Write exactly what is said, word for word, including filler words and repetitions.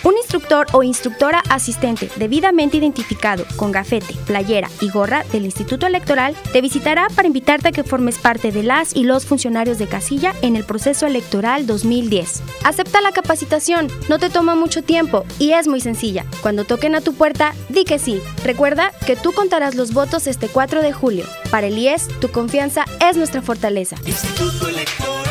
Un instructor o instructora asistente debidamente identificado con gafete, playera y gorra del Instituto Electoral te visitará para invitarte a que formes parte de las y los funcionarios de casilla en el proceso electoral dos mil diez. Acepta la capacitación, no te toma mucho tiempo y es muy sencilla. Cuando toquen a tu puerta, di que sí. Recuerda que tú contarás los votos este cuatro de julio. Para el I E S, tu confianza es nuestra fortaleza. Instituto Electoral.